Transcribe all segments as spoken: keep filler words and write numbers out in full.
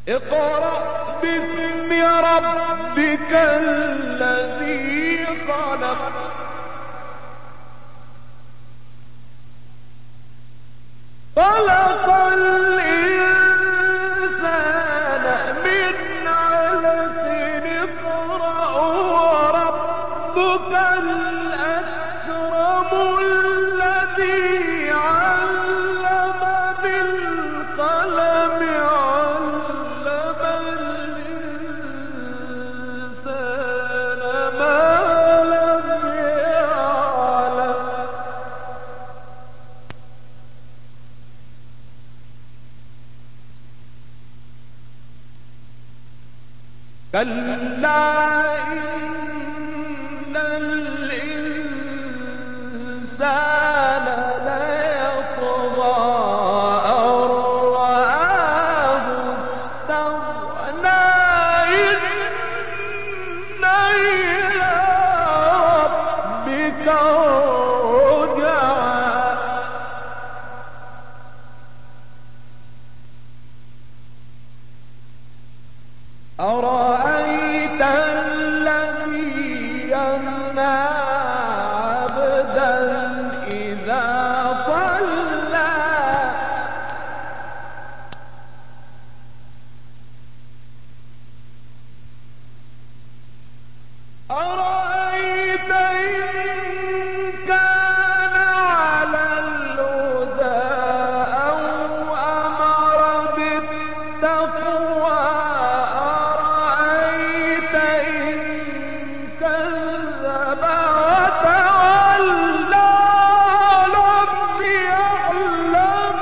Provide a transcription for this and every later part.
اقرأ باسم ربك الذي خلق خلق الإنسان من علق اقرأ وربك الأكرم الذي علم بالقلم علم الإنسان ما لم يعلم كلا إن الإنسان ليطغى أن رآه استغنى إن إلى ربك رجعا أرأيت الذي ينهى عبدا إذا صلى أرأيت إن كان على الهدى أو أمر بالتقوى أرأيت إن كذب وتولى لم يعلم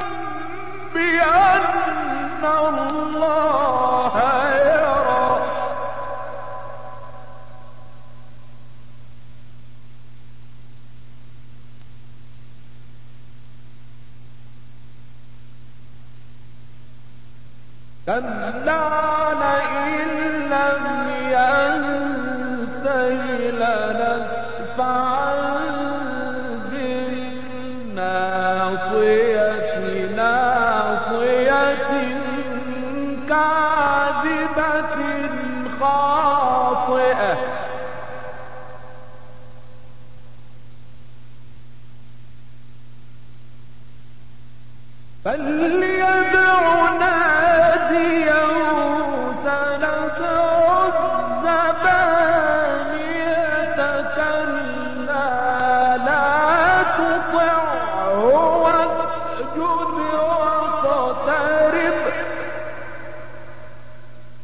بأن الله يرى كلا لئن لم ينته لنسفعا بالناصية ناصية كاذبة خاطئة فليدع ناديه سندعو